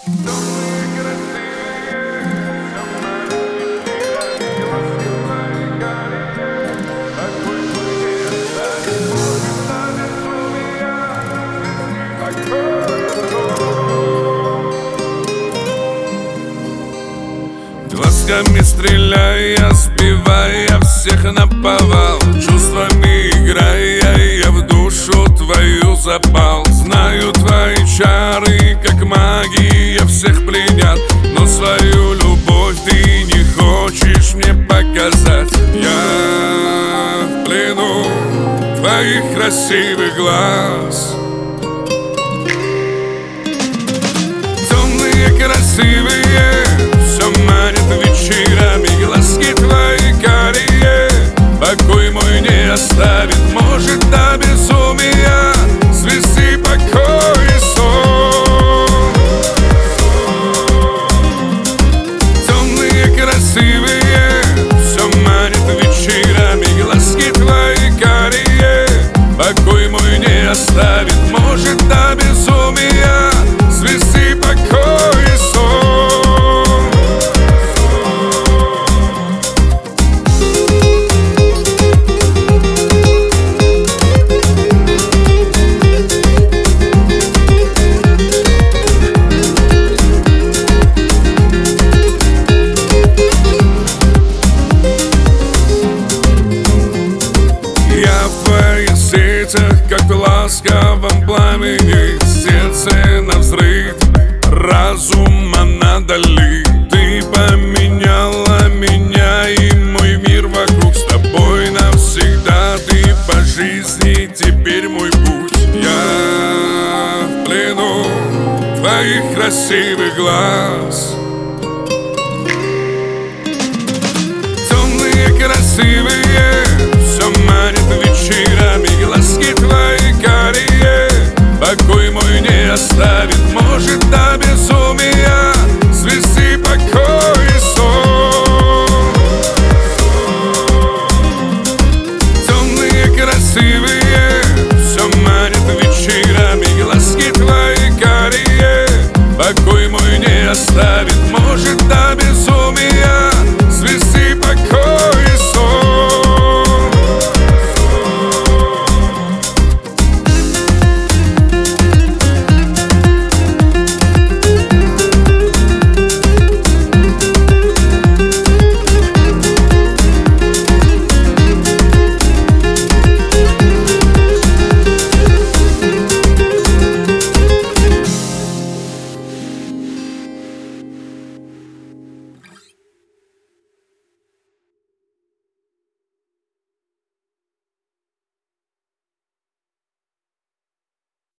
Глазками стреляя, сбивая всех наповал, чувствами играя, я в душу твою запал. Знаю, твои чары, как магия, всех пленят, но свою любовь ты не хочешь мне показать. Я в плену твоих красивых глаз, темные, красивые, все манит вечерами, глазки твои карие. Покой мой не оставит, может до безумия свести покой и сон. Темные, красивые, все манит вечерами, глазки твои карие. Покой мой не оставит, может до безумия свести покой и сон. Как в ласковом пламени, сердце навзрыв, разума надали. Ты поменяла меня и мой мир вокруг, с тобой навсегда. Ты по жизни теперь мой путь. Я в плену твоих красивых глаз, темные, красивые, все манит вечерами, глазки твои карие. Покой мой не оставит, может до безумия